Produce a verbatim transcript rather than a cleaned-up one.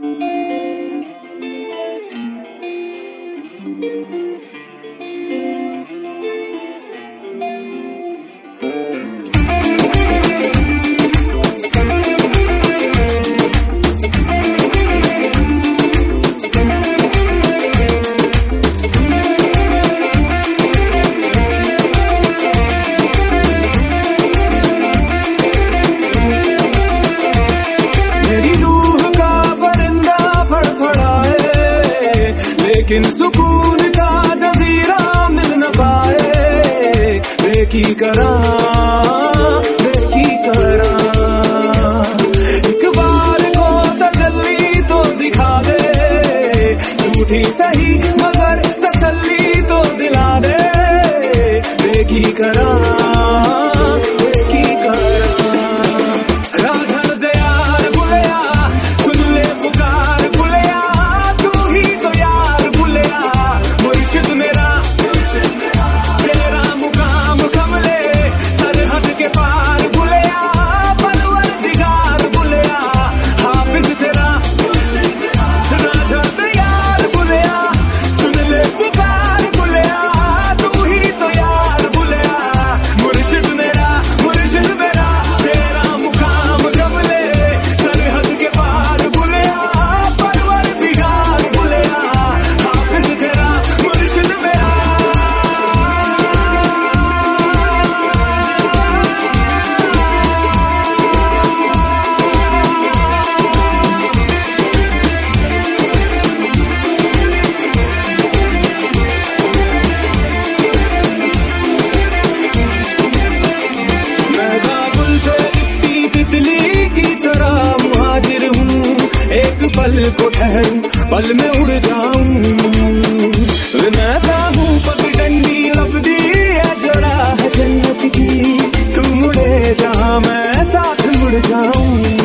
लेकिन सुकून का जजीरा मिल न पाए। बेकी करा बेकी करा एक बार को तजल्ली तो दिखा दे, झूठी सही मगर तसल्ली तो दिला दे। बेकी करा बेकी करा राधर दयाल बुलिया सुन ले पुकार बुलिया, तू ही तो यार बुलिया मुर्शिद मेरा तेरा मुकाम कमले सरहद के पार बुलिया, परवरदिगार बुलिया हाफिज तेरा राधर दयाल बुलिया सुन ले पुकार बुलिया, तू ही तो यार बुलिया मुर्शिद मेरा मुर्शिद मेरा तेरा मुकाम कमले सरहद के पार बुलिया, परवरदिगार बुलिया हाफिज तेरा मुर्शिद मेरा। मैं काबुल से लिपटी तितली की तरह मुहाजिर हूँ, एक पल को ठहरूं पल में उड़ जाऊं। मैं हूँ पगडंडी लपदी है जड़ा है जन्नत की, तू मुड़े जहाँ मैं साथ मुड़ जाऊं।